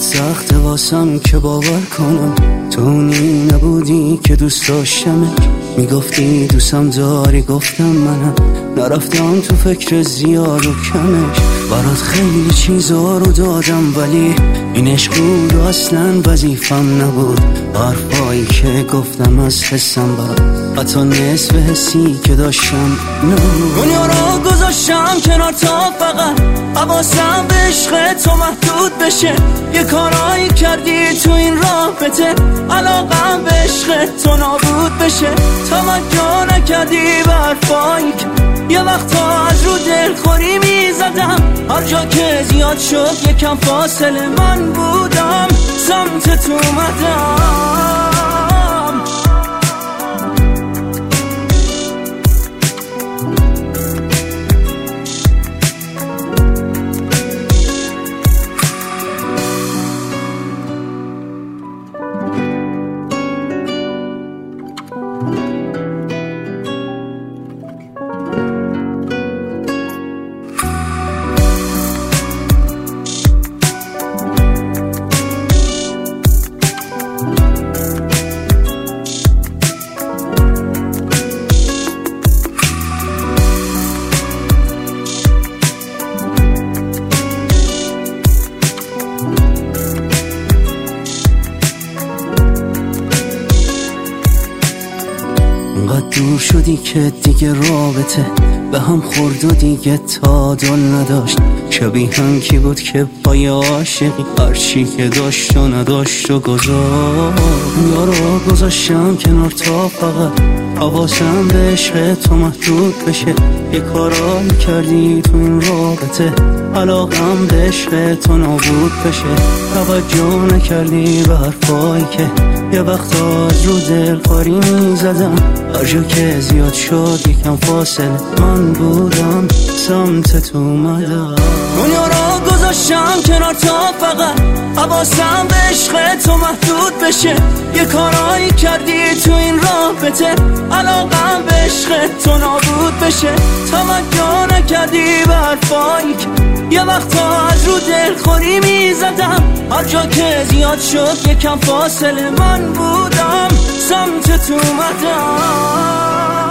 سخت واسم که باور کنم تو اونی نبودی که دوست داشتمه. میگفتی دوستم داری، گفتم منم نرفتم تو فکر زیاد و کمش. برات خیلی چیزا رو دادم ولی این عشق بود و اصلا وظیفم نبود. حرفایی که گفتم از حسم برات حتی نصف حسی که داشتم نبود. دنیا رو گذاشتم کنار تا فقط حواسم به عشق تو محدود بشه. یه کارایی کردی تو این رابطه علاقم به عشق تو نابود بشه. توجه نکردی به حرفایی که یه وقتا از رو دلخوری میزدم. هر جا که زیاد شد یکم فاصله من بودم سمت تو اومدم. انقدر دور شدی که دیگه رابطه به هم خورد و دیگه تعادل نداشت. شبیه هم کی بود که پای عاشقی هرچی که داشت و نداشت و گذاشت. دنیا رو گذاشتم کنار تا فقط حواسم به عشق تو محدود بشه. یه کارایی کردی تو این رابطه علاقم به عشق تو نابود بشه. توجه نکردی به حرفایی که یه وقت از رو دلخوری میزدم. هر جا که زیاد شد یکم فاصله من بودم سمت تو اومدم. دنیا رو گذاشتم کنار تا فقط حواسم به عشق تو محدود بشه. یه کارایی کردی تو این رابطه علاقم به عشق تو نابود بشه. توجه نکردی به حرفایی که یه وقتا از رو دلخوری میزدم. هر جا که زیاد شد یکم فاصله من بودم سمت تو اومدم.